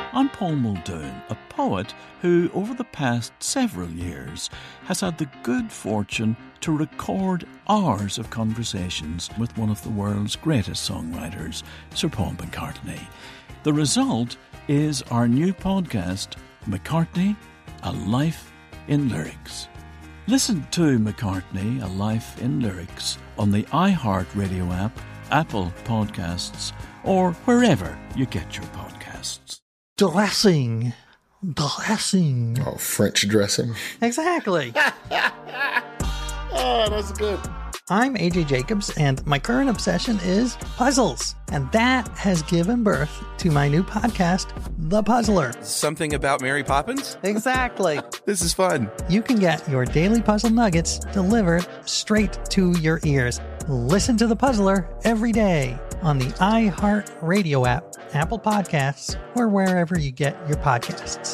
I'm Paul Muldoon, a poet who, over the past several years, has had the good fortune to record hours of conversations with one of the world's greatest songwriters, Sir Paul McCartney. The result is our new podcast, McCartney, A Life in Lyrics. Listen to McCartney, A Life in Lyrics on the iHeartRadio app, Apple Podcasts, or wherever you get your podcasts. Dressing. Oh, French dressing. Exactly. Oh, that's good. I'm AJ Jacobs, and my current obsession is puzzles. And that has given birth to my new podcast, The Puzzler. Something about Mary Poppins? Exactly. This is fun. You can get your daily puzzle nuggets delivered straight to your ears. Listen to The Puzzler every day on the iHeartRadio app, Apple Podcasts, or wherever you get your podcasts.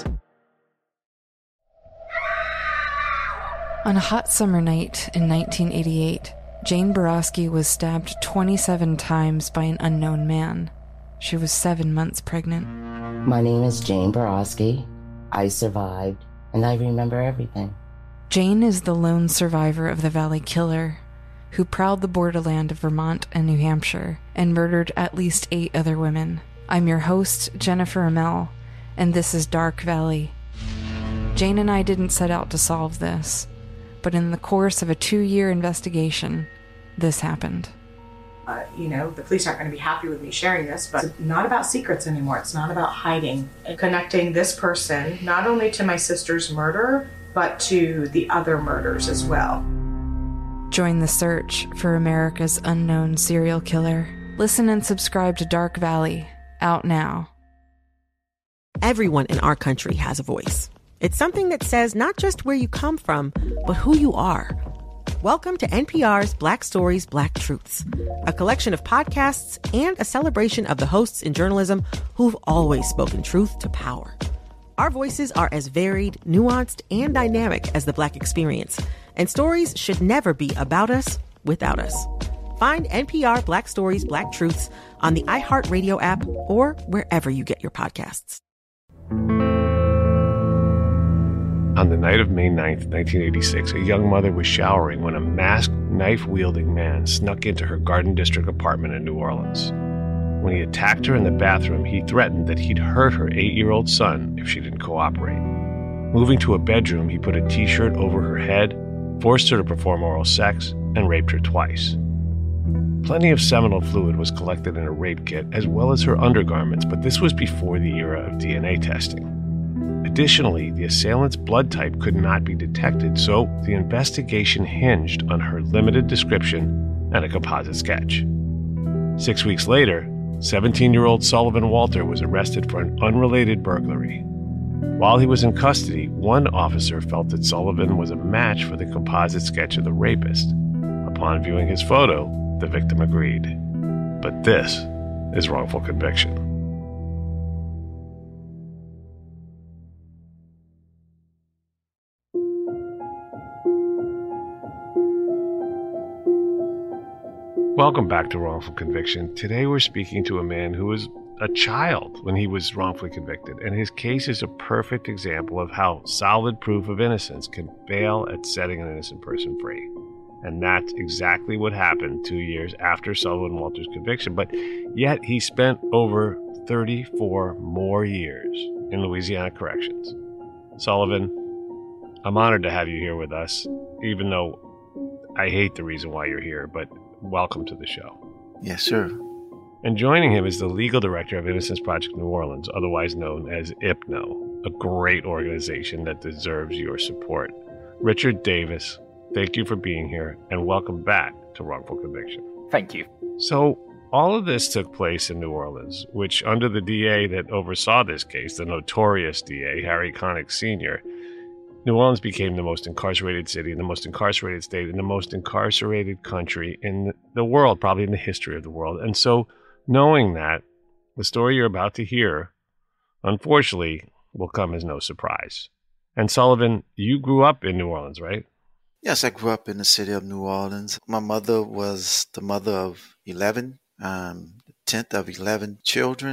On a hot summer night in 1988, Jane Borowski was stabbed 27 times by an unknown man. She was 7 months pregnant. My name is Jane Borowski. I survived, and I remember everything. Jane is the lone survivor of the Valley Killer, who prowled the borderland of Vermont and New Hampshire and murdered at least 8 other women. I'm your host, Jennifer Amell, and this is Dark Valley. Jane and I didn't set out to solve this, but in the course of a 2-year investigation, this happened. The police aren't going to be happy with me sharing this, but it's not about secrets anymore. It's not about hiding. And connecting this person not only to my sister's murder, but to the other murders as well. Join the search for America's unknown serial killer. Listen and subscribe to Dark Valley, out now. Everyone in our country has a voice. It's something that says not just where you come from, but who you are. Welcome to NPR's Black Stories, Black Truths, a collection of podcasts and a celebration of the hosts in journalism who've always spoken truth to power. Our voices are as varied, nuanced, and dynamic as the Black experience, and stories should never be about us without us. Find NPR Black Stories, Black Truths on the iHeartRadio app or wherever you get your podcasts. On the night of May 9th, 1986, a young mother was showering when a masked, knife-wielding man snuck into her Garden District apartment in New Orleans. When he attacked her in the bathroom, he threatened that he'd hurt her 8-year-old son if she didn't cooperate. Moving to a bedroom, he put a t-shirt over her head, forced her to perform oral sex, and raped her twice. Plenty of seminal fluid was collected in a rape kit, as well as her undergarments, but this was before the era of DNA testing. Additionally, the assailant's blood type could not be detected, so the investigation hinged on her limited description and a composite sketch. 6 weeks later, 17-year-old Sullivan Walter was arrested for an unrelated burglary. While he was in custody, one officer felt that Sullivan was a match for the composite sketch of the rapist. Upon viewing his photo, the victim agreed. But this is wrongful conviction. Welcome back to Wrongful Conviction. Today we're speaking to a man who was a child when he was wrongfully convicted, and his case is a perfect example of how solid proof of innocence can fail at setting an innocent person free. And that's exactly what happened 2 years after Sullivan Walter's conviction, but yet he spent over 34 more years in Louisiana corrections. Sullivan, I'm honored to have you here with us, even though I hate the reason why you're here, but welcome to the show. Yes, sir. And joining him is the legal director of Innocence Project New Orleans, otherwise known as IPNO, a great organization that deserves your support. Richard Davis, thank you for being here, and welcome back to Wrongful Conviction. Thank you. So, all of this took place in New Orleans, which under the DA that oversaw this case, the notorious DA, Harry Connick Sr., New Orleans became the most incarcerated city, the most incarcerated state, and the most incarcerated country in the world, probably in the history of the world. And so, knowing that, the story you're about to hear, unfortunately, will come as no surprise. And Sullivan, you grew up in New Orleans, right? Yes, I grew up in the city of New Orleans. My mother was the mother of 11, the 10th of 11 children.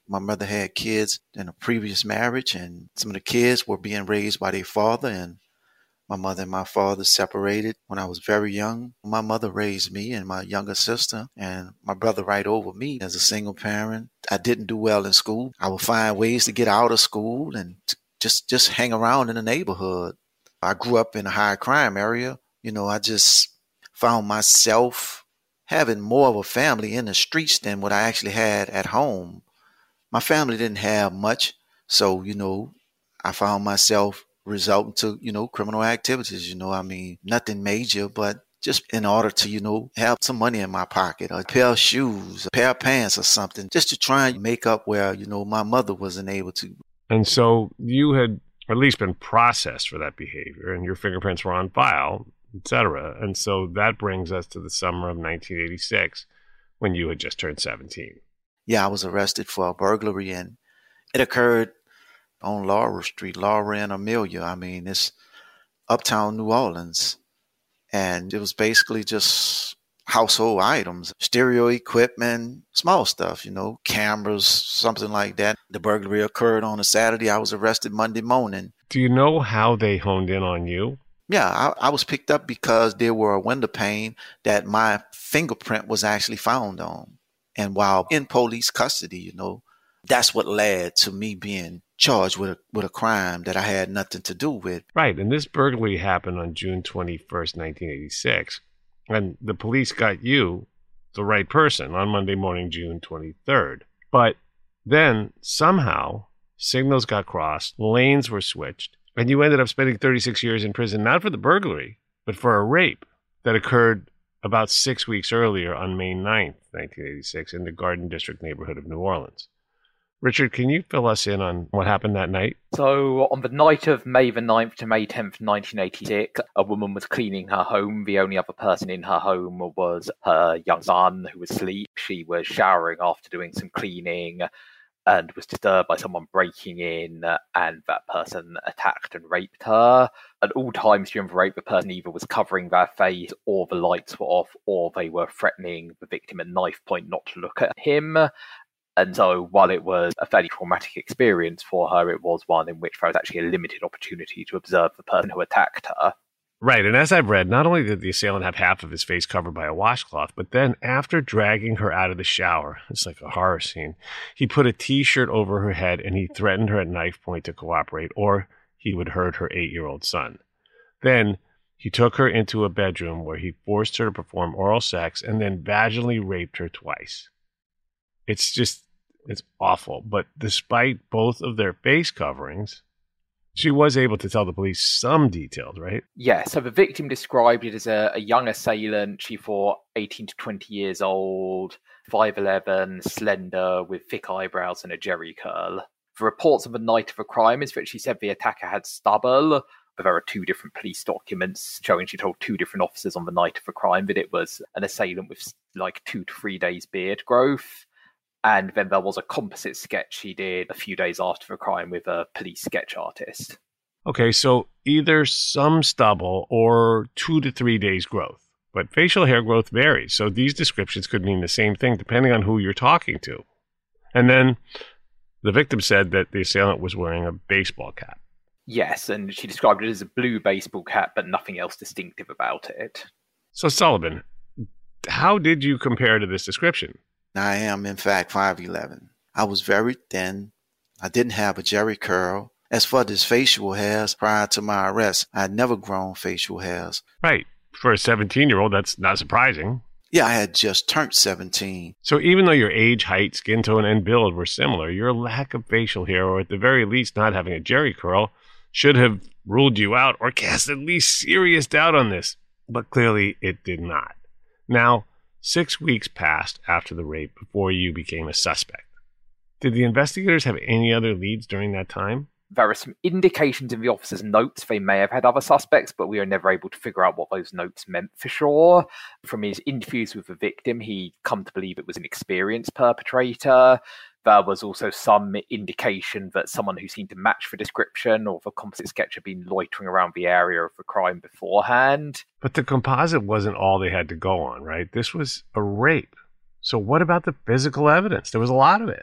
My mother had kids in a previous marriage, and some of the kids were being raised by their father, and my mother and my father separated when I was very young. My mother raised me and my younger sister and my brother right over me as a single parent. I didn't do well in school. I would find ways to get out of school and just hang around in the neighborhood. I grew up in a high crime area. I just found myself having more of a family in the streets than what I actually had at home. My family didn't have much, so, I found myself resulting to, criminal activities, nothing major, but just in order to, have some money in my pocket, a pair of shoes, a pair of pants or something, just to try and make up where, my mother wasn't able to. And so you had at least been processed for that behavior, and your fingerprints were on file, etc. And so that brings us to the summer of 1986, when you had just turned 17. Yeah, I was arrested for a burglary, and it occurred on Laura Street, Laura and Amelia. It's uptown New Orleans. And it was basically just household items, stereo equipment, small stuff, cameras, something like that. The burglary occurred on a Saturday. I was arrested Monday morning. Do you know how they honed in on you? Yeah, I was picked up because there were a window pane that my fingerprint was actually found on. And while in police custody, that's what led to me being charged with a crime that I had nothing to do with. Right, and this burglary happened on June 21st, 1986. And the police got you, the right person, on Monday morning, June 23rd. But then, somehow, signals got crossed, lanes were switched, and you ended up spending 36 years in prison, not for the burglary, but for a rape that occurred about 6 weeks earlier on May 9th, 1986, in the Garden District neighborhood of New Orleans. Richard, can you fill us in on what happened that night? So, on the night of May the 9th to May 10th, 1986, a woman was cleaning her home. The only other person in her home was her young son, who was asleep. She was showering after doing some cleaning and was disturbed by someone breaking in, and that person attacked and raped her. At all times during the rape, the person either was covering their face, or the lights were off, or they were threatening the victim at knife point not to look at him. And so while it was a fairly traumatic experience for her, it was one in which there was actually a limited opportunity to observe the person who attacked her. Right, and as I've read, not only did the assailant have half of his face covered by a washcloth, but then after dragging her out of the shower, it's like a horror scene, he put a T-shirt over her head and he threatened her at knife point to cooperate, or he would hurt her 8-year-old son. Then he took her into a bedroom where he forced her to perform oral sex and then vaginally raped her twice. It's awful. But despite both of their face coverings, she was able to tell the police some details, right? Yeah, so the victim described it as a young assailant. She thought 18 to 20 years old, 5'11", slender, with thick eyebrows and a jerry curl. The reports of the night of the crime is that she said the attacker had stubble, but there are 2 different police documents showing she told 2 different officers on the night of the crime that it was an assailant with like 2 to 3 days beard growth. And then there was a composite sketch she did a few days after the crime with a police sketch artist. Okay, so either some stubble or 2 to 3 days growth. But facial hair growth varies, so these descriptions could mean the same thing depending on who you're talking to. And then the victim said that the assailant was wearing a baseball cap. Yes, and she described it as a blue baseball cap, but nothing else distinctive about it. So Sullivan, how did you compare to this description? I am, in fact, 5'11". I was very thin. I didn't have a jerry curl. As for this facial hairs, prior to my arrest, I had never grown facial hairs. Right. For a 17-year-old, that's not surprising. Yeah, I had just turned 17. So even though your age, height, skin tone, and build were similar, your lack of facial hair, or at the very least not having a jerry curl, should have ruled you out or cast at least serious doubt on this. But clearly it did not. Now, 6 weeks passed after the rape before you became a suspect. Did the investigators have any other leads during that time? There are some indications in the officer's notes they may have had other suspects, but we are never able to figure out what those notes meant for sure. From his interviews with the victim, he'd come to believe it was an experienced perpetrator. There was also some indication that someone who seemed to match the description or the composite sketch had been loitering around the area of the crime beforehand. But the composite wasn't all they had to go on, right? This was a rape. So what about the physical evidence? There was a lot of it.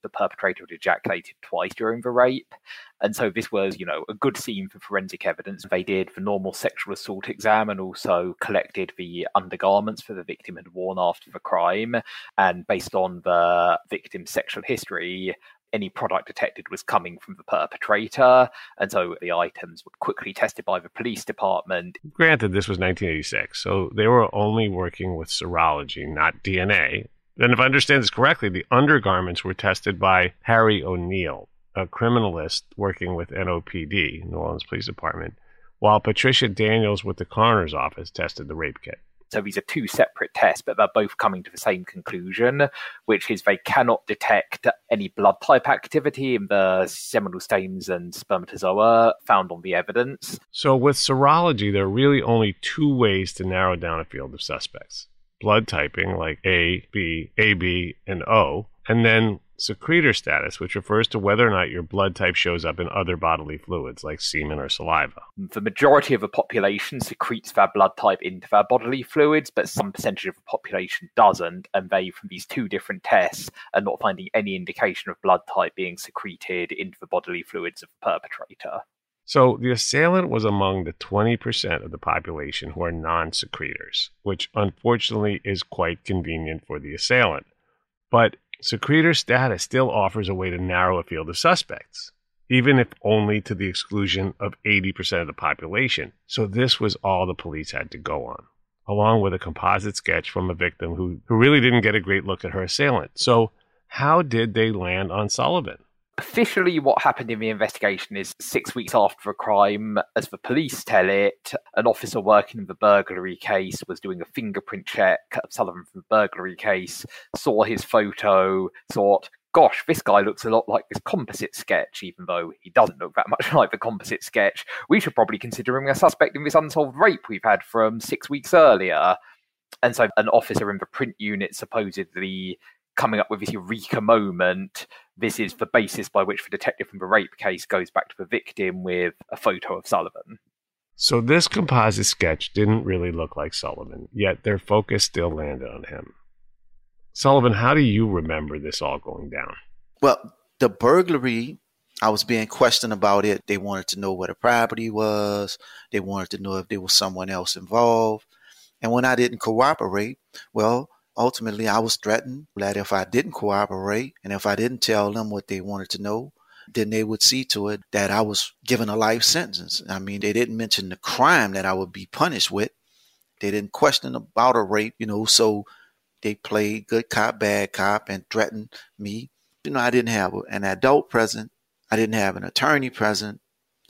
the perpetrator had ejaculated twice during the rape. And so this was, a good scene for forensic evidence. They did the normal sexual assault exam and also collected the undergarments that the victim had worn after the crime. And based on the victim's sexual history, any product detected was coming from the perpetrator, and so the items were quickly tested by the police department. Granted, this was 1986, so they were only working with serology, not DNA. And if I understand this correctly, the undergarments were tested by Harry O'Neill, a criminalist working with NOPD, New Orleans Police Department, while Patricia Daniels with the coroner's office tested the rape kit. So these are two separate tests, but they're both coming to the same conclusion, which is they cannot detect any blood type activity in the seminal stains and spermatozoa found on the evidence. So with serology, there are really only two ways to narrow down a field of suspects. Blood typing, like A, B, AB, and O, and then secretor status, which refers to whether or not your blood type shows up in other bodily fluids like semen or saliva. The majority of the population secretes their blood type into their bodily fluids, but some percentage of the population doesn't, and they, from these two different tests, are not finding any indication of blood type being secreted into the bodily fluids of the perpetrator. So the assailant was among the 20% of the population who are non-secretors, which unfortunately is quite convenient for the assailant. But secretor status still offers a way to narrow a field of suspects, even if only to the exclusion of 80% of the population. So this was all the police had to go on, along with a composite sketch from a victim who really didn't get a great look at her assailant. So how did they land on Sullivan? Officially, what happened in the investigation is 6 weeks after a crime, as the police tell it, an officer working in the burglary case was doing a fingerprint check of Sullivan from the burglary case, saw his photo, thought, gosh, this guy looks a lot like this composite sketch, even though he doesn't look that much like the composite sketch. We should probably consider him a suspect in this unsolved rape we've had from 6 weeks earlier. And so an officer in the print unit supposedly coming up with this eureka moment. This is the basis by which the detective from the rape case goes back to the victim with a photo of Sullivan. So this composite sketch didn't really look like Sullivan, yet their focus still landed on him. Sullivan, how do you remember this all going down? Well, the burglary, I was being questioned about it. They wanted to know where the property was. They wanted to know if there was someone else involved. And when I didn't cooperate, well, ultimately, I was threatened that if I didn't cooperate and if I didn't tell them what they wanted to know, then they would see to it that I was given a life sentence. I mean, they didn't mention the crime that I would be punished with. They didn't question about a rape, so they played good cop, bad cop and threatened me. I didn't have an adult present. I didn't have an attorney present.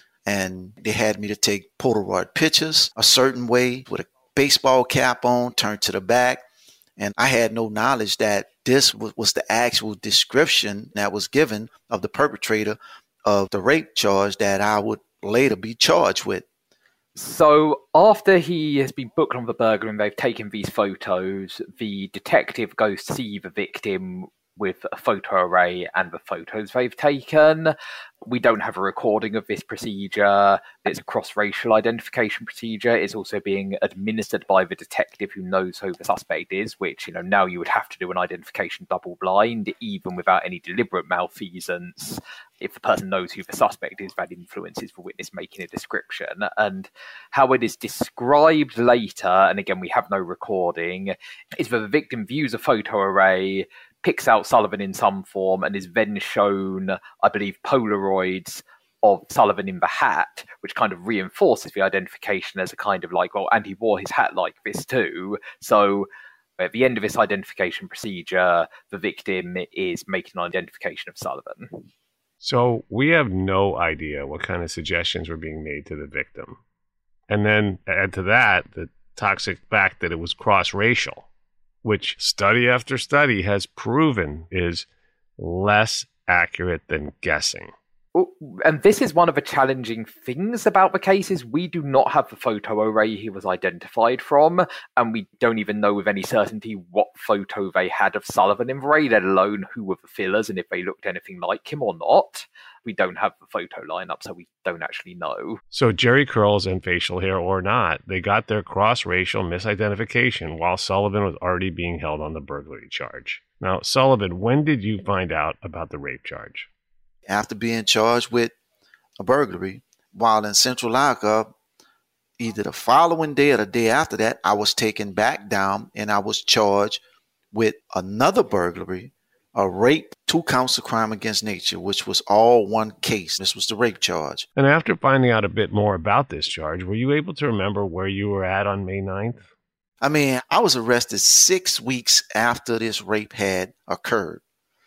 And they had me to take Polaroid pictures a certain way with a baseball cap on, turned to the back. And I had no knowledge that this was the actual description that was given of the perpetrator of the rape charge that I would later be charged with. So after he has been booked on the burglary and they've taken these photos, the detective goes to see the victim with a photo array and the photos they've taken. We don't have a recording of this procedure. It's a cross-racial identification procedure. It's also being administered by the detective who knows who the suspect is, which, now you would have to do an identification double blind, even without any deliberate malfeasance. If the person knows who the suspect is, that influences the witness making a description. And how it is described later, and again, we have no recording, is that the victim views a photo array, picks out Sullivan in some form, and is then shown, I believe, Polaroids of Sullivan in the hat, which kind of reinforces the identification as a kind of like, well, and he wore his hat like this too. So at the end of this identification procedure, the victim is making an identification of Sullivan. So we have no idea what kind of suggestions were being made to the victim. And then add to that the toxic fact that it was cross-racial, which study after study has proven is less accurate than guessing. And this is one of the challenging things about the case is we do not have the photo array he was identified from, and we don't even know with any certainty what photo they had of Sullivan in the array, let alone who were the fillers and if they looked anything like him or not. We don't have the photo lineup, so we don't actually know. So Jerry curls and facial hair or not, they got their cross-racial misidentification while Sullivan was already being held on the burglary charge. Now, Sullivan, when did you find out about the rape charge? After being charged with a burglary, while in central lockup, either the following day or the day after that, I was taken back down and I was charged with another burglary, a rape, 2 counts of crime against nature, which was all one case. This was the rape charge. And after finding out a bit more about this charge, were you able to remember where you were at on May 9th? I mean, I was arrested 6 weeks after this rape had occurred.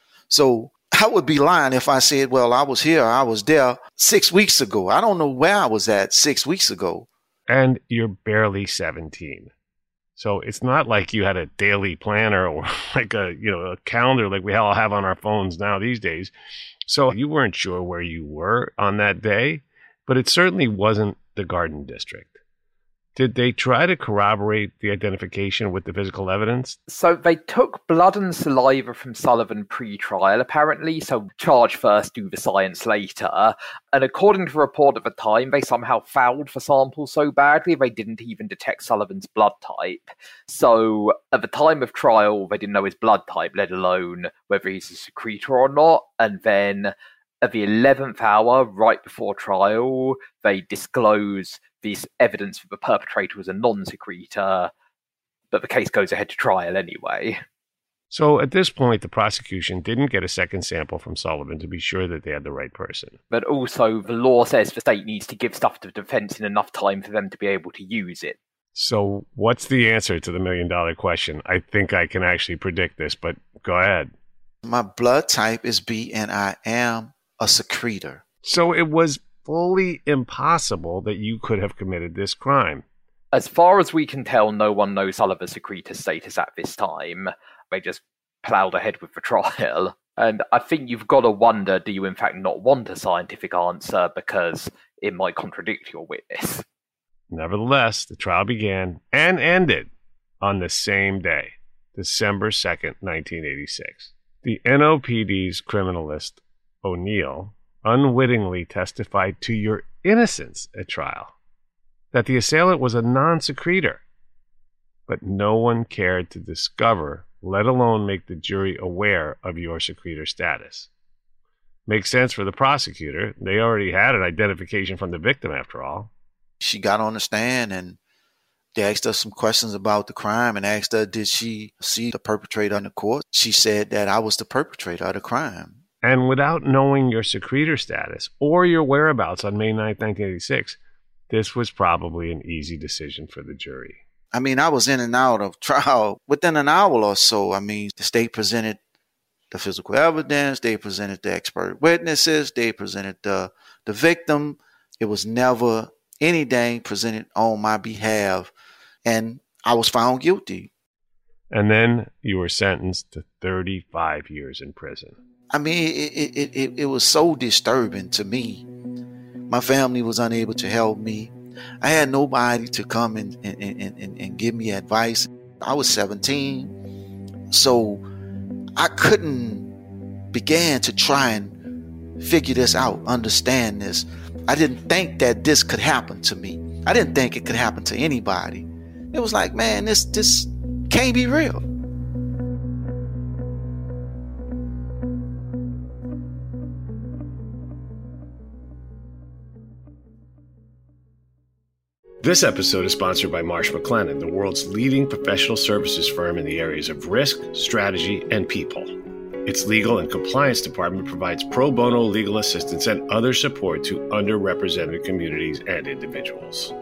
So I would be lying if I said, well, I was here, I was there 6 weeks ago. I don't know where I was at 6 weeks ago. And you're barely 17. So it's not like you had a daily planner or like a calendar like we all have on our phones now these days. So you weren't sure where you were on that day, but it certainly wasn't the Garden District. Did they try to corroborate the identification with the physical evidence? So they took blood and saliva from Sullivan pre-trial, apparently, so charge first, do the science later. And according to the report at the time, they somehow fouled the sample so badly they didn't even detect Sullivan's blood type. So at the time of trial, they didn't know his blood type, let alone whether he's a secretor or not. And then at the 11th hour, right before trial, they disclose this evidence that the perpetrator was a non-secretor, but the case goes ahead to trial anyway. So at this point, the prosecution didn't get a second sample from Sullivan to be sure that they had the right person. But also, the law says the state needs to give stuff to the defense in enough time for them to be able to use it. So what's the answer to the million-dollar question? I think I can actually predict this, but go ahead. My blood type is B, and I am a secretor. So it was fully impossible that you could have committed this crime. As far as we can tell, no one knows Sullivan's secretor status at this time. They just ploughed ahead with the trial. And I think you've got to wonder, do you in fact not want a scientific answer because it might contradict your witness? Nevertheless, the trial began and ended on the same day, December 2nd, 1986. The NOPD's criminalist, O'Neill, unwittingly testified to your innocence at trial, that the assailant was a non-secretor. But no one cared to discover, let alone make the jury aware of your secretor status. Makes sense for the prosecutor. They already had an identification from the victim, after all. She got on the stand and they asked her some questions about the crime and asked her, did she see the perpetrator in the court? She said that I was the perpetrator of the crime. And without knowing your secretor status or your whereabouts on May 9th, 1986, this was probably an easy decision for the jury. I mean, I was in and out of trial within an hour or so. I mean, the state presented the physical evidence. They presented the expert witnesses. They presented the victim. It was never anything presented on my behalf. And I was found guilty. And then you were sentenced to 35 years in prison. I mean, it was so disturbing to me. My family was unable to help me. I had nobody to come and give me advice. I was 17, so I couldn't begin to try and figure this out, understand this. I didn't think that this could happen to me. I didn't think it could happen to anybody. It was like, man, this can't be real. This episode is sponsored by Marsh McLennan, the world's leading professional services firm in the areas of risk, strategy, and people. Its legal and compliance department provides pro bono legal assistance and other support to underrepresented communities and individuals.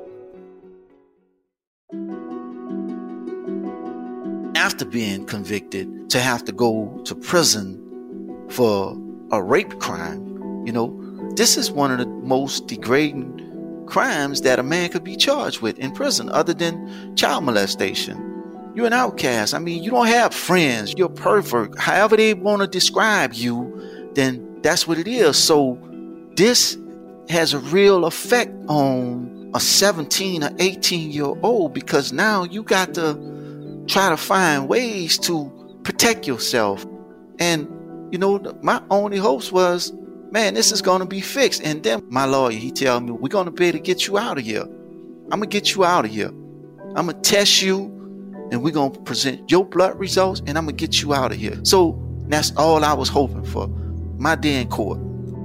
After being convicted, to have to go to prison for a rape crime, this is one of the most degrading crimes that a man could be charged with in prison, other than child molestation. You're an outcast. I mean, you don't have friends. You're a pervert. However they want to describe you, then that's what it is. So this has a real effect on a 17 or 18-year-old, because now you got to try to find ways to protect yourself. And, my only hopes was, man, this is going to be fixed. And then my lawyer, he tell me, we're going to be able to get you out of here. I'm going to get you out of here. I'm going to test you, and we're going to present your blood results, and I'm going to get you out of here. So that's all I was hoping for, my day in court.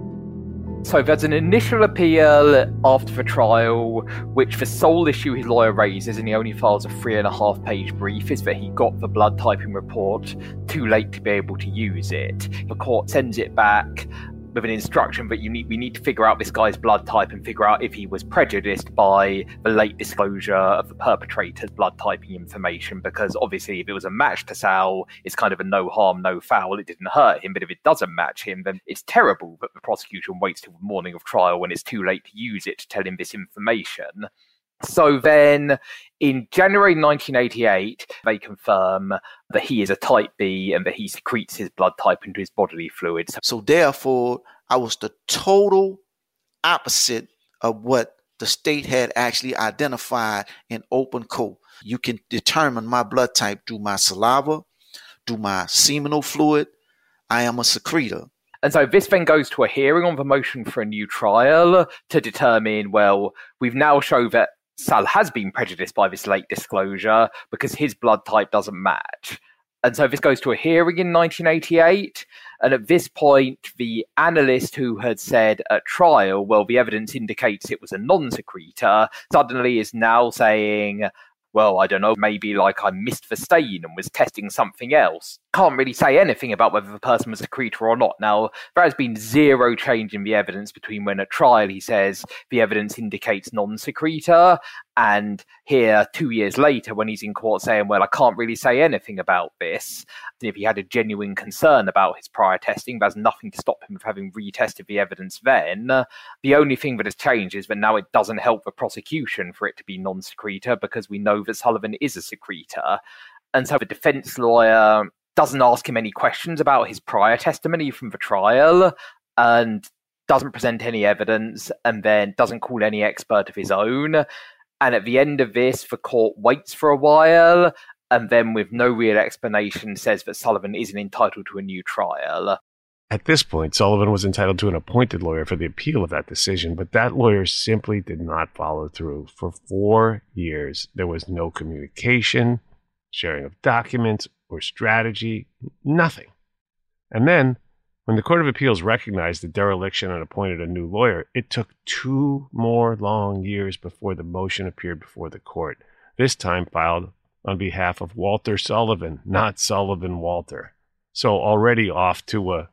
So there's an initial appeal after the trial, which the sole issue his lawyer raises, and he only files a 3.5-page brief, is that he got the blood typing report too late to be able to use it. The court sends it back with an instruction that we need to figure out this guy's blood type and figure out if he was prejudiced by the late disclosure of the perpetrator's blood typing information, because obviously if it was a match to Sal, it's kind of a no harm, no foul. It didn't hurt him, but if it doesn't match him, then it's terrible that the prosecution waits till the morning of trial when it's too late to use it to tell him this information. So then, in January 1988, they confirm that he is a type B and that he secretes his blood type into his bodily fluids. So therefore, I was the total opposite of what the state had actually identified in open court. You can determine my blood type through my saliva, through my seminal fluid. I am a secretor. And so this then goes to a hearing on the motion for a new trial to determine, well, we've now shown that Sal has been prejudiced by this late disclosure because his blood type doesn't match. And so this goes to a hearing in 1988. And at this point, the analyst who had said at trial, well, the evidence indicates it was a non-secretor, suddenly is now saying, well, I don't know, maybe like I missed the stain and was testing something else. Can't really say anything about whether the person was a secretor or not. Now, there has been zero change in the evidence between when at trial he says the evidence indicates non-secretor, and here 2 years later when he's in court saying, well, I can't really say anything about this. And if he had a genuine concern about his prior testing, there's nothing to stop him from having retested the evidence then. The only thing that has changed is that now it doesn't help the prosecution for it to be non-secretor, because we know that Sullivan is a secretor. And so the defense lawyer doesn't ask him any questions about his prior testimony from the trial, and doesn't present any evidence, and then doesn't call any expert of his own. And at the end of this, the court waits for a while, and then with no real explanation says that Sullivan isn't entitled to a new trial. At this point, Sullivan was entitled to an appointed lawyer for the appeal of that decision, but that lawyer simply did not follow through. For 4 years, there was no communication, sharing of documents, or strategy, nothing. And then, when the Court of Appeals recognized the dereliction and appointed a new lawyer, it took 2 more long years before the motion appeared before the court, this time filed on behalf of Walter Sullivan, not Sullivan Walter. So already off to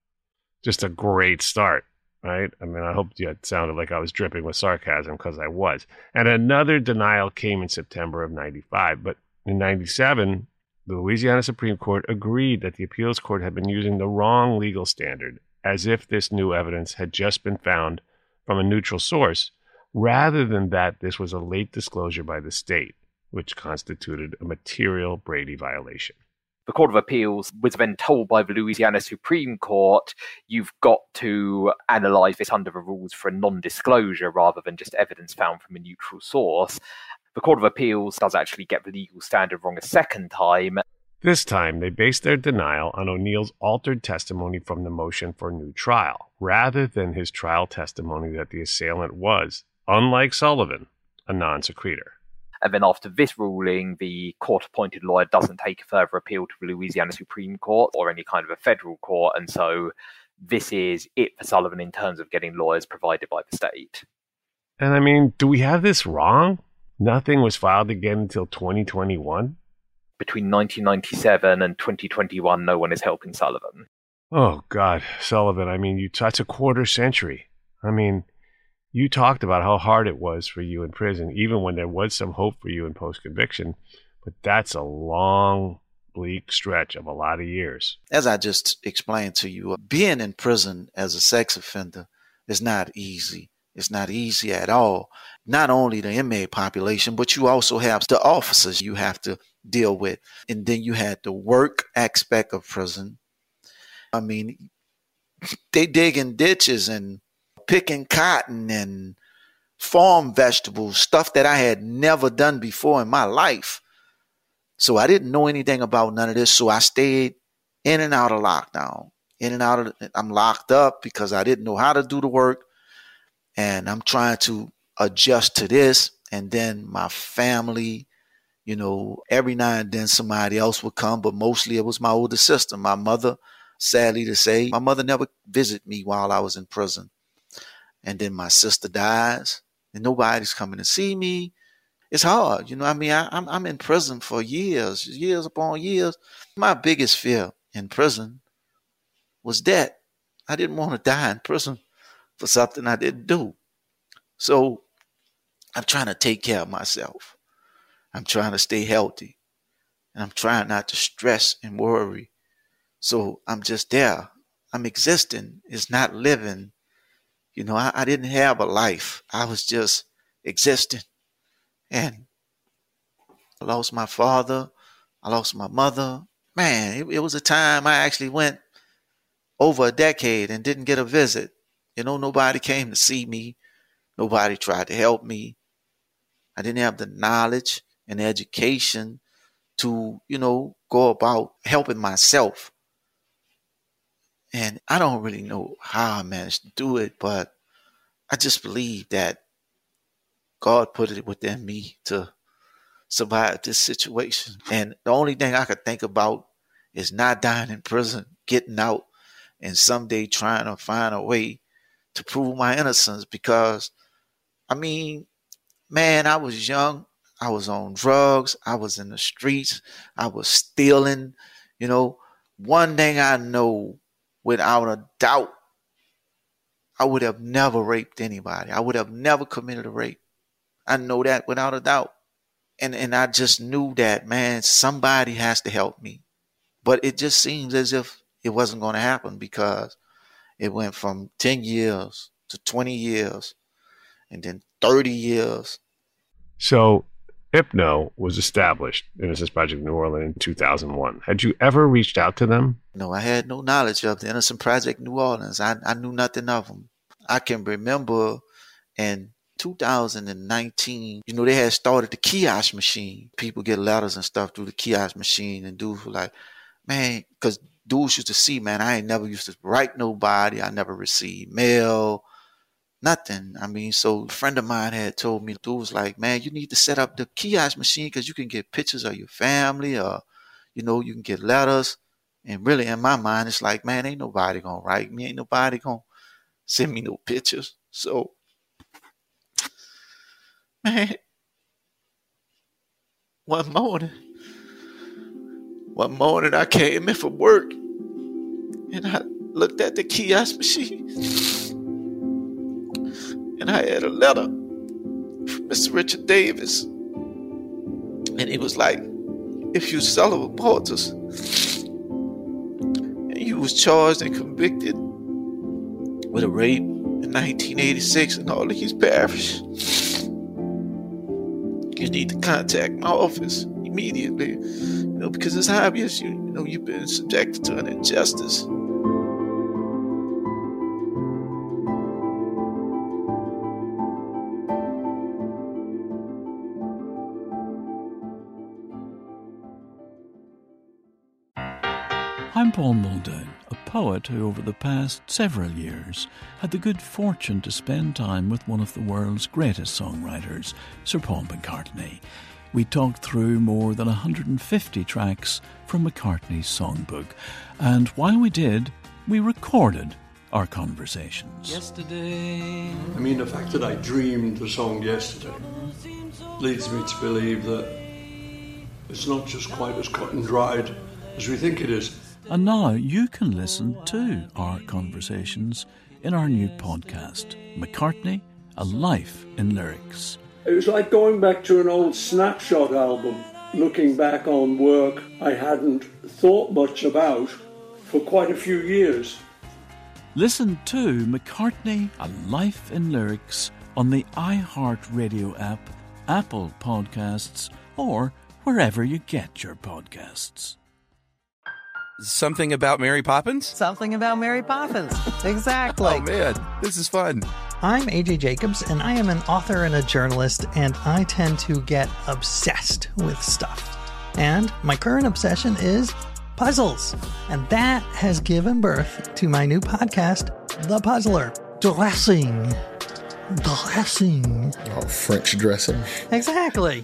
just a great start, right? I mean, I hope it sounded like I was dripping with sarcasm, because I was. And another denial came in September of 95, but in 97, the Louisiana Supreme Court agreed that the appeals court had been using the wrong legal standard, as if this new evidence had just been found from a neutral source, rather than that this was a late disclosure by the state, which constituted a material Brady violation. The Court of Appeals was then told by the Louisiana Supreme Court, you've got to analyse this under the rules for a non-disclosure rather than just evidence found from a neutral source. The Court of Appeals does actually get the legal standard wrong a second time. This time, they based their denial on O'Neill's altered testimony from the motion for new trial, rather than his trial testimony that the assailant was, unlike Sullivan, a non-secretor. And then after this ruling, the court-appointed lawyer doesn't take a further appeal to the Louisiana Supreme Court or any kind of a federal court, and so this is it for Sullivan in terms of getting lawyers provided by the state. And I mean, do we have this wrong? Nothing was filed again until 2021? Between 1997 and 2021, no one is helping Sullivan. Oh, God, Sullivan, I mean, that's a quarter century. I mean, you talked about how hard it was for you in prison, even when there was some hope for you in post-conviction, but that's a long, bleak stretch of a lot of years. As I just explained to you, being in prison as a sex offender is not easy. It's not easy at all. Not only the inmate population, but you also have the officers you have to deal with. And then you had the work aspect of prison. I mean, they dig in ditches and picking cotton and farm vegetables, stuff that I had never done before in my life. So I didn't know anything about none of this. So I stayed in and out of lockdown, I'm locked up because I didn't know how to do the work. And I'm trying to adjust to this. And then my family, every now and then somebody else would come, but mostly it was my older sister. My mother, sadly to say, my mother never visited me while I was in prison. And then my sister dies and nobody's coming to see me. It's hard. I'm in prison for years upon years. My biggest fear in prison was death. I didn't want to die in prison for something I didn't do. So I'm trying to take care of myself. I'm trying to stay healthy. And I'm trying not to stress and worry. So I'm just there. I'm existing. It's not living. I didn't have a life. I was just existing. And I lost my father. I lost my mother. Man, it was a time I actually went over a decade and didn't get a visit. Nobody came to see me. Nobody tried to help me. I didn't have the knowledge and the education to, go about helping myself. And I don't really know how I managed to do it, but I just believe that God put it within me to survive this situation. And the only thing I could think about is not dying in prison, getting out, and someday trying to find a way to prove my innocence. Because, I was young. I was on drugs. I was in the streets. I was stealing. One thing I know without a doubt, I would have never raped anybody. I would have never committed a rape. I know that without a doubt. And I just knew that, man, somebody has to help me. But it just seems as if it wasn't going to happen, because it went from 10 years to 20 years and then 30 years. So Hypno was established, Innocence Project New Orleans, in 2001. Had you ever reached out to them? No, I had no knowledge of the Innocence Project New Orleans. I knew nothing of them. I can remember in 2019, they had started the kiosk machine. People get letters and stuff through the kiosk machine, and dudes were like, man, because dudes used to see, man, I ain't never used to write nobody. I never received mail, nothing. So a friend of mine had told me, dude was like, man, you need to set up the kiosk machine because you can get pictures of your family, or, you can get letters. And really in my mind, it's like, man, ain't nobody going to write me. Ain't nobody going to send me no pictures. So, man, one morning I came in from work and I looked at the kiosk machine and I had a letter from Mr. Richard Davis. And he was like, if you Sullivan Walters and you was charged and convicted with a rape in 1986 in Orleans Parish, you need to contact my office immediately, because it's obvious you've been subjected to an injustice. I'm Paul Muldoon, a poet who over the past several years had the good fortune to spend time with one of the world's greatest songwriters, Sir Paul McCartney. We talked through more than 150 tracks from McCartney's songbook, and while we did, we recorded our conversations. Yesterday. The fact that I dreamed the song yesterday leads me to believe that it's not just quite as cut and dried as we think it is. And now you can listen to our conversations in our new podcast, McCartney, A Life in Lyrics. It was like going back to an old Snapshot album, looking back on work I hadn't thought much about for quite a few years. Listen to McCartney, A Life in Lyrics on the iHeartRadio app, Apple Podcasts, or wherever you get your podcasts. Something about Mary Poppins? Something about Mary Poppins. Exactly. Oh, man, this is fun. I'm AJ Jacobs, and I am an author and a journalist, and I tend to get obsessed with stuff. And my current obsession is puzzles. And that has given birth to my new podcast, The Puzzler. Dressing. Oh, French dressing. Exactly.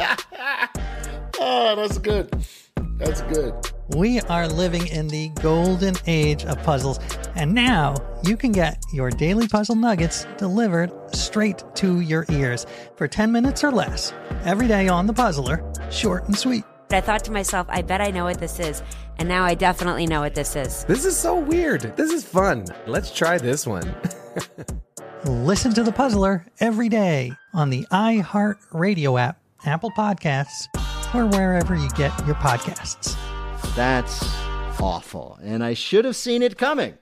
Oh, that's good. That's good. We are living in the golden age of puzzles, and now you can get your daily puzzle nuggets delivered straight to your ears for 10 minutes or less every day on The Puzzler, short and sweet. I thought to myself, I bet I know what this is, and now I definitely know what this is. This is so weird. This is fun. Let's try this one. Listen to The Puzzler every day on the iHeart Radio app, Apple Podcasts, or wherever you get your podcasts. That's awful, and I should have seen it coming.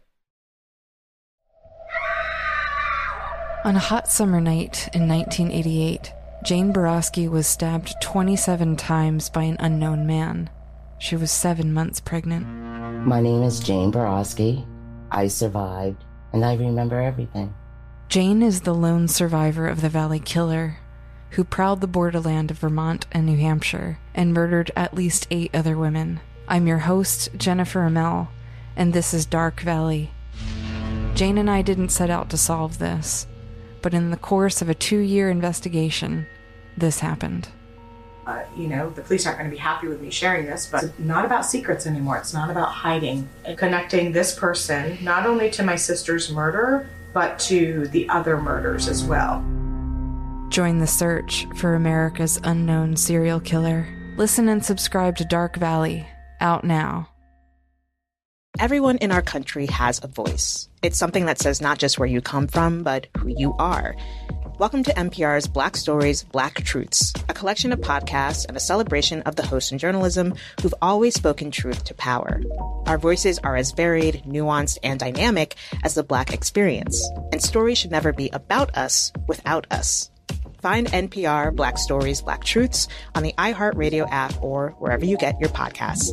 On a hot summer night in 1988, Jane Borowski was stabbed 27 times by an unknown man. She was 7 months pregnant. My name is Jane Borowski. I survived, and I remember everything. Jane is the lone survivor of the Valley Killer, who prowled the borderland of Vermont and New Hampshire and murdered at least 8 other women. I'm your host, Jennifer Amell, and this is Dark Valley. Jane and I didn't set out to solve this, but in the course of a 2-year investigation, this happened. The police aren't going to be happy with me sharing this, but it's not about secrets anymore. It's not about hiding. And connecting this person not only to my sister's murder, but to the other murders as well. Join the search for America's unknown serial killer. Listen and subscribe to Dark Valley, out now. Everyone in our country has a voice. It's something that says not just where you come from, but who you are. Welcome to NPR's Black Stories, Black Truths, a collection of podcasts and a celebration of the hosts in journalism who've always spoken truth to power. Our voices are as varied, nuanced, and dynamic as the Black experience, and stories should never be about us without us. Find NPR Black Stories, Black Truths on the iHeartRadio app or wherever you get your podcasts.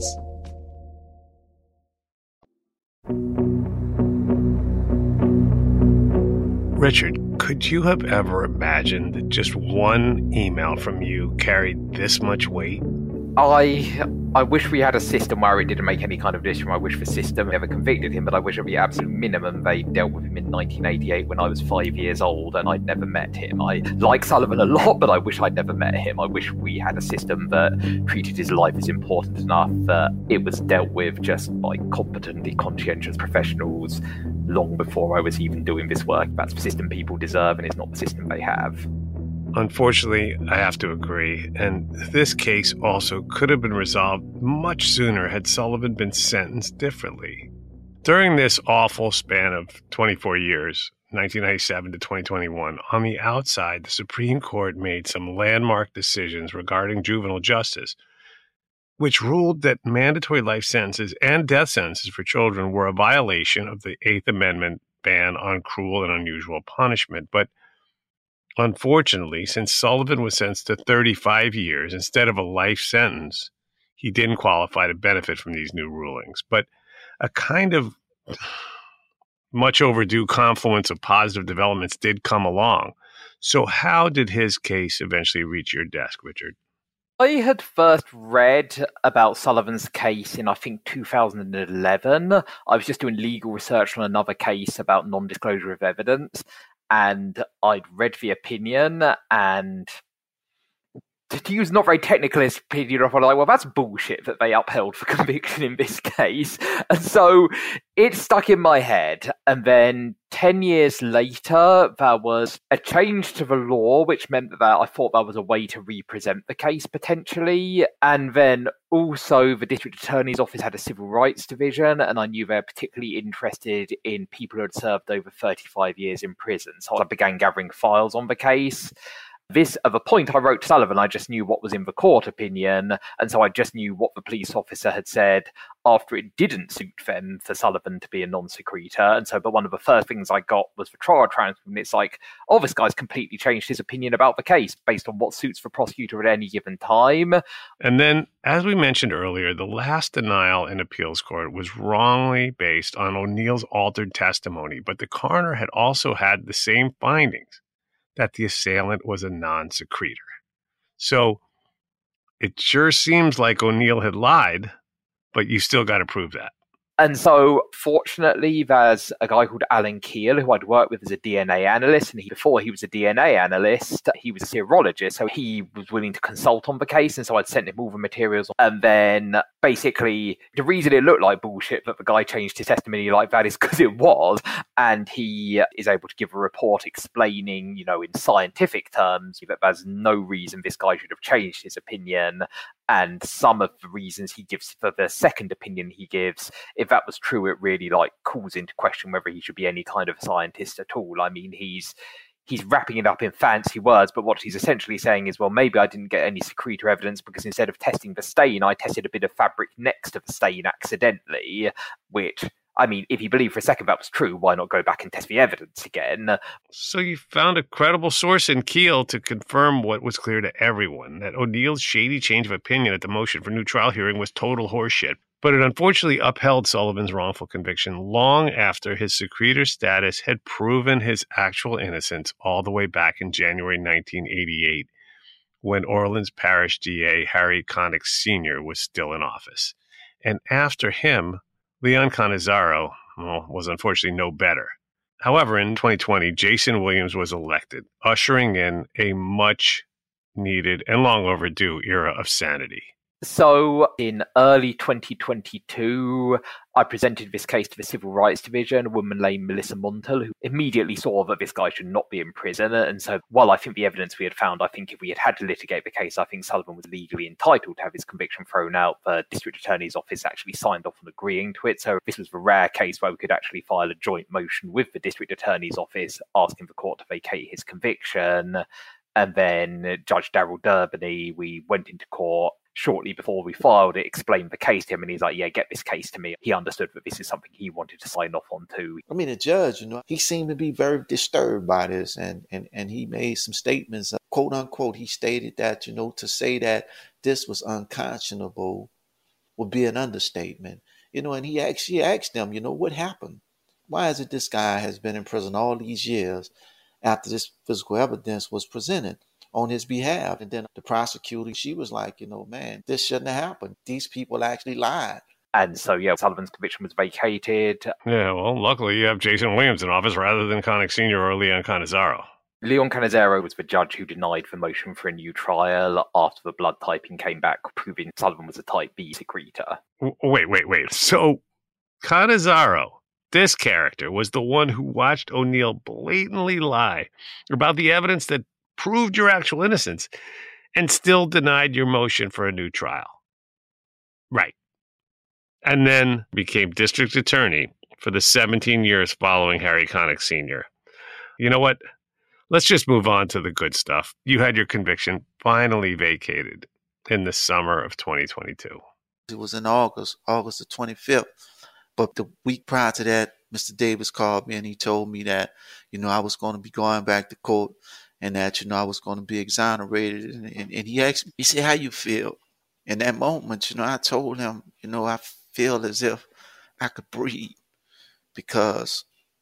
Richard, could you have ever imagined that just one email from you carried this much weight? I wish we had a system where it didn't make any kind of decision. I wish the system never convicted him, but I wish at the absolute minimum they dealt with him in 1988 when I was 5 years old and I'd never met him. I like Sullivan a lot, but I wish I'd never met him. I wish we had a system that treated his life as important enough that it was dealt with just by competently conscientious professionals long before I was even doing this work. That's the system people deserve, and it's not the system they have. Unfortunately, I have to agree, and this case also could have been resolved much sooner had Sullivan been sentenced differently. During this awful span of 24 years, 1997 to 2021, on the outside, the Supreme Court made some landmark decisions regarding juvenile justice, which ruled that mandatory life sentences and death sentences for children were a violation of the Eighth Amendment ban on cruel and unusual punishment. But unfortunately, since Sullivan was sentenced to 35 years instead of a life sentence, he didn't qualify to benefit from these new rulings. But a kind of much overdue confluence of positive developments did come along. So how did his case eventually reach your desk, Richard? I had first read about Sullivan's case in, I think, 2011. I was just doing legal research on another case about non-disclosure of evidence, and I'd read the opinion, and to use not very technical opinion, I was like, well, that's bullshit that they upheld for conviction in this case. And so it stuck in my head. And then 10 years later, there was a change to the law, which meant that I thought that was a way to represent the case potentially. And then also the district attorney's office had a civil rights division, and I knew they were particularly interested in people who had served over 35 years in prison. So I began gathering files on the case. This, at the point I wrote to Sullivan, I just knew what was in the court opinion, and so I just knew what the police officer had said after it didn't suit them for Sullivan to be a non-secretor. And so, but one of the first things I got was the trial transcript, and it's like, oh, this guy's completely changed his opinion about the case based on what suits the prosecutor at any given time. And then, as we mentioned earlier, the last denial in appeals court was wrongly based on O'Neill's altered testimony, but the coroner had also had the same findings, that the assailant was a non-secretor. So it sure seems like O'Neill had lied, but you still got to prove that. And so, fortunately, there's a guy called Alan Keel, who I'd worked with as a DNA analyst. And before he was a DNA analyst, he was a serologist. So he was willing to consult on the case. And so I'd sent him all the materials. And then basically, the reason it looked like bullshit that the guy changed his testimony like that is because it was. And he is able to give a report explaining, in scientific terms, that there's no reason this guy should have changed his opinion. And some of the reasons he gives for the second opinion he gives, if that was true, it really calls into question whether he should be any kind of scientist at all. I mean, he's wrapping it up in fancy words, but what he's essentially saying is, well, maybe I didn't get any secretor evidence because instead of testing the stain, I tested a bit of fabric next to the stain accidentally, which, I mean, if you believe for a second that was true, why not go back and test the evidence again? So you found a credible source in Keel to confirm what was clear to everyone, that O'Neill's shady change of opinion at the motion for new trial hearing was total horseshit. But it unfortunately upheld Sullivan's wrongful conviction long after his secretor status had proven his actual innocence all the way back in January 1988, when Orleans Parish DA Harry Connick Sr. was still in office. And after him, Leon Cannizzaro was unfortunately no better. However, in 2020, Jason Williams was elected, ushering in a much-needed and long overdue era of sanity. So, in early 2022, I presented this case to the Civil Rights Division, a woman named Melissa Montel, who immediately saw that this guy should not be in prison. And so, while I think the evidence we had found, I think if we had had to litigate the case, I think Sullivan was legally entitled to have his conviction thrown out. The District Attorney's Office actually signed off on agreeing to it. So, this was the rare case where we could actually file a joint motion with the District Attorney's Office, asking the court to vacate his conviction. And then Judge Darrell Durbany, we went into court shortly before we filed it, explained the case to him, and he's like, yeah, get this case to me. He understood that this is something he wanted to sign off on too. I mean, the judge, he seemed to be very disturbed by this, and he made some statements, quote unquote, he stated that, to say that this was unconscionable would be an understatement. And he actually asked them, what happened? Why is it this guy has been in prison all these years after this physical evidence was presented on his behalf? And then the prosecutor, she was like, man, this shouldn't have happened. These people actually lied. And so, yeah, Sullivan's conviction was vacated. Yeah, well, luckily you have Jason Williams in office rather than Connick Sr. or Leon Cannizzaro. Leon Cannizzaro was the judge who denied the motion for a new trial after the blood typing came back, proving Sullivan was a type B secretor. Wait. So Cannizzaro, this character, was the one who watched O'Neill blatantly lie about the evidence that proved your actual innocence and still denied your motion for a new trial. Right. And then became district attorney for the 17 years following Harry Connick Sr. You know what? Let's just move on to the good stuff. You had your conviction finally vacated in the summer of 2022. It was in August the 25th. But the week prior to that, Mr. Davis called me and he told me that, I was going to be going back to court and that, I was going to be exonerated. And he asked me, he said, how you feel? In that moment, I told him, I feel as if I could breathe because,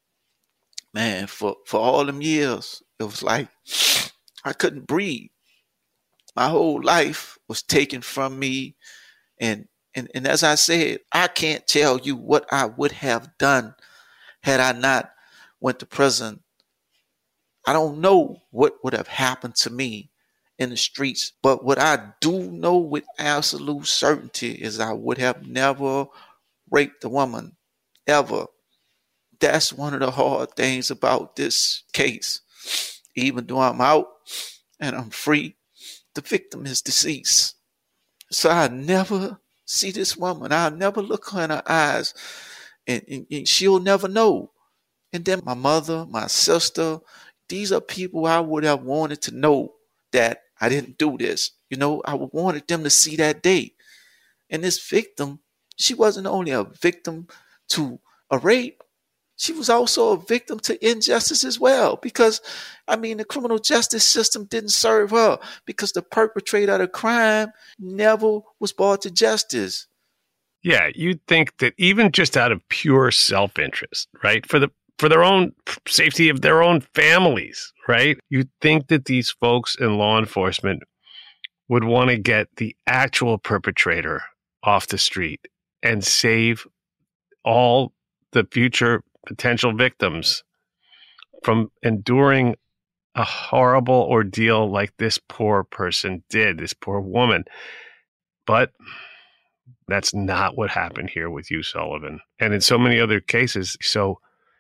man, for all them years, it was like I couldn't breathe. My whole life was taken from me. And as I said, I can't tell you what I would have done had I not went to prison. I don't know what would have happened to me in the streets, but what I do know with absolute certainty is I would have never raped a woman, ever. That's one of the hard things about this case. Even though I'm out and I'm free, the victim is deceased. So I never see this woman. I'll never look her in her eyes and she'll never know. And then my mother, my sister, these are people I would have wanted to know that I didn't do this. I wanted them to see that day. And this victim, she wasn't only a victim to a rape, she was also a victim to injustice as well. Because, the criminal justice system didn't serve her because the perpetrator of the crime never was brought to justice. Yeah, you'd think that even just out of pure self-interest, right, for their own safety of their own families, right, you'd think that these folks in law enforcement would want to get the actual perpetrator off the street and save all the future potential victims from enduring a horrible ordeal like this poor person did, this poor woman. But that's not what happened here with you, Sullivan, and in so many other cases. So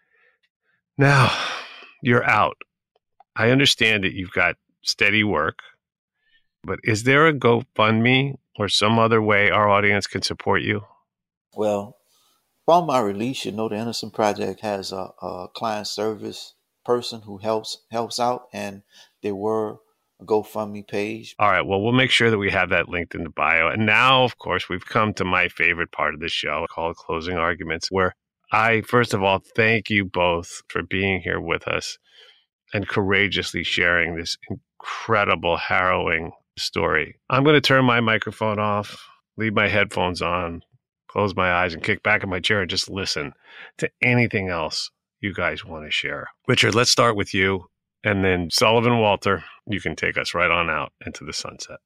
now you're out. I understand that you've got steady work, but is there a GoFundMe or some other way our audience can support you? Well, upon my release, the Innocent Project has a client service person who helps out, and there were a GoFundMe page. All right, well, we'll make sure that we have that linked in the bio. And now, of course, we've come to my favorite part of the show called Closing Arguments, where I, first of all, thank you both for being here with us and courageously sharing this incredible, harrowing story. I'm going to turn my microphone off, leave my headphones on, close my eyes, and kick back in my chair and just listen to anything else you guys want to share. Richard, let's start with you. And then Sullivan Walter, you can take us right on out into the sunset.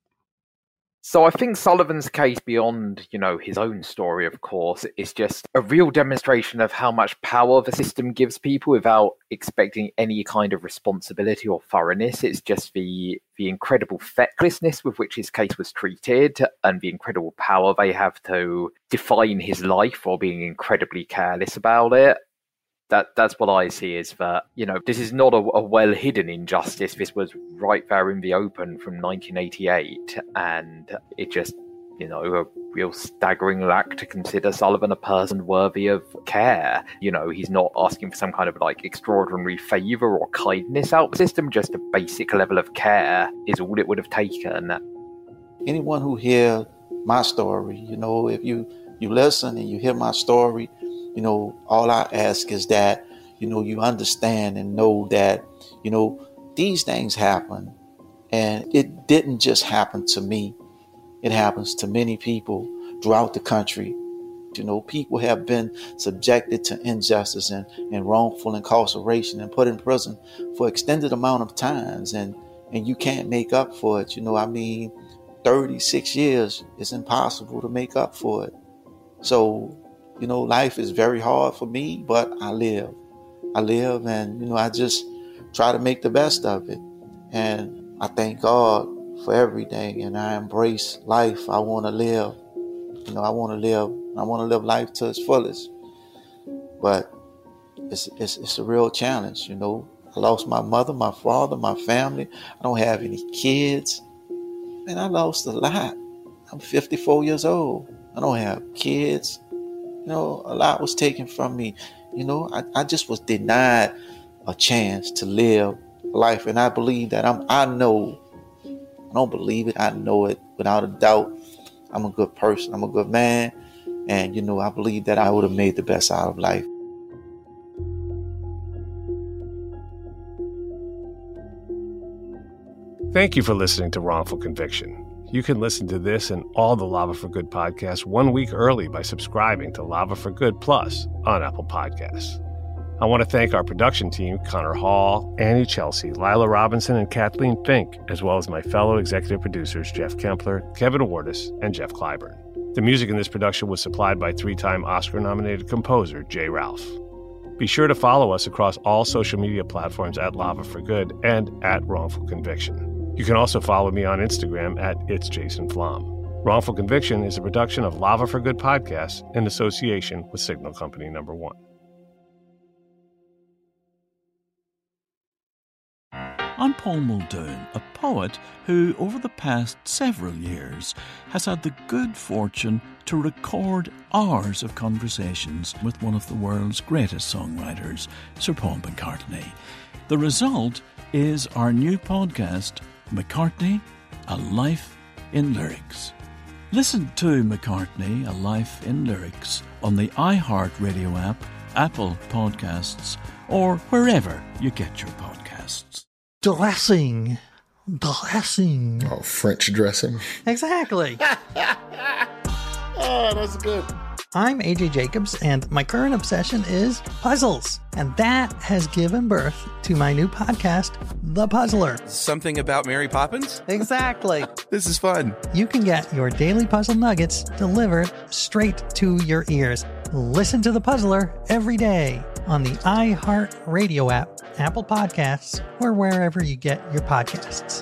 So I think Sullivan's case, beyond, his own story, of course, is just a real demonstration of how much power the system gives people without expecting any kind of responsibility or thoroughness. It's just the incredible fecklessness with which his case was treated and the incredible power they have to define his life or being incredibly careless about it. That's what I see is that, this is not a well-hidden injustice. This was right there in the open from 1988. And it just, a real staggering lack to consider Sullivan a person worthy of care. He's not asking for some kind of extraordinary favor or kindness out the system. Just a basic level of care is all it would have taken. Anyone who hears my story, if you listen and you hear my story, all I ask is that, you understand and know that, these things happen. And it didn't just happen to me. It happens to many people throughout the country. People have been subjected to injustice and wrongful incarceration and put in prison for extended amount of times. And you can't make up for it. 36 years is impossible to make up for it. So, life is very hard for me, but I live and, I just try to make the best of it. And I thank God for everything, and I embrace life. I want to live. I want to live life to its fullest. But it's a real challenge, I lost my mother, my father, my family. I don't have any kids. Man, I lost a lot. I'm 54 years old. I don't have kids. A lot was taken from me. I just was denied a chance to live life. And I believe that I know, I don't believe it, I know it without a doubt. I'm a good person. I'm a good man. And, I believe that I would have made the best out of life. Thank you for listening to Wrongful Conviction. You can listen to this and all the Lava for Good podcasts 1 week early by subscribing to Lava for Good Plus on Apple Podcasts. I want to thank our production team, Connor Hall, Annie Chelsea, Lila Robinson, and Kathleen Fink, as well as my fellow executive producers, Jeff Kempler, Kevin Wardis, and Jeff Clyburn. The music in this production was supplied by 3-time Oscar-nominated composer Jay Ralph. Be sure to follow us across all social media platforms at Lava for Good and at Wrongful Conviction. You can also follow me on Instagram at It's Jason Flom. Wrongful Conviction is a production of Lava for Good Podcasts in association with Signal Company No. 1. I'm Paul Muldoon, a poet who, over the past several years, has had the good fortune to record hours of conversations with one of the world's greatest songwriters, Sir Paul McCartney. The result is our new podcast, McCartney, A Life in Lyrics. Listen to McCartney, A Life in Lyrics on the iHeartRadio app, Apple Podcasts, or wherever you get your podcasts. Dressing. Oh, French dressing. Exactly. Oh, that's good. I'm AJ Jacobs, and my current obsession is puzzles. And that has given birth to my new podcast, The Puzzler. Something about Mary Poppins? Exactly. This is fun. You can get your daily puzzle nuggets delivered straight to your ears. Listen to The Puzzler every day on the iHeartRadio app, Apple Podcasts, or wherever you get your podcasts.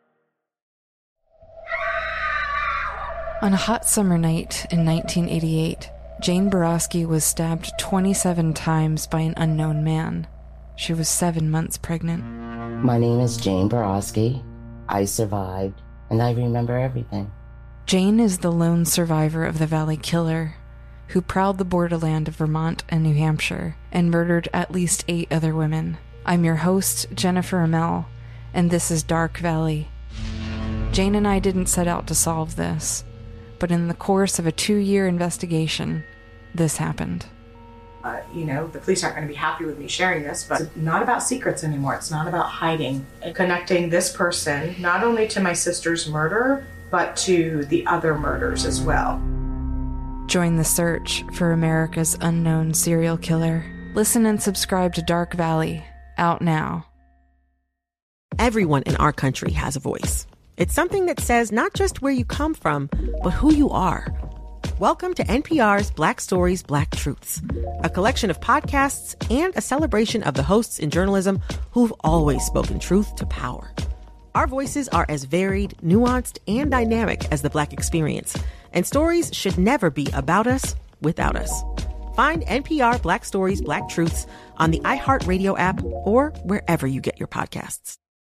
On a hot summer night in 1988, Jane Borowski was stabbed 27 times by an unknown man. She was 7 months pregnant. My name is Jane Borowski. I survived, and I remember everything. Jane is the lone survivor of the Valley Killer, who prowled the borderland of Vermont and New Hampshire and murdered at least 8 other women. I'm your host, Jennifer Amell, and this is Dark Valley. Jane and I didn't set out to solve this, but in the course of a 2-year investigation, this happened. The police aren't going to be happy with me sharing this, but it's not about secrets anymore. It's not about hiding. And connecting this person not only to my sister's murder, but to the other murders as well. Join the search for America's unknown serial killer. Listen and subscribe to Dark Valley, out now. Everyone in our country has a voice. It's something that says not just where you come from, but who you are. Welcome to NPR's Black Stories, Black Truths, a collection of podcasts and a celebration of the hosts in journalism who've always spoken truth to power. Our voices are as varied, nuanced, and dynamic as the Black experience, and stories should never be about us without us. Find NPR Black Stories, Black Truths on the iHeartRadio app or wherever you get your podcasts.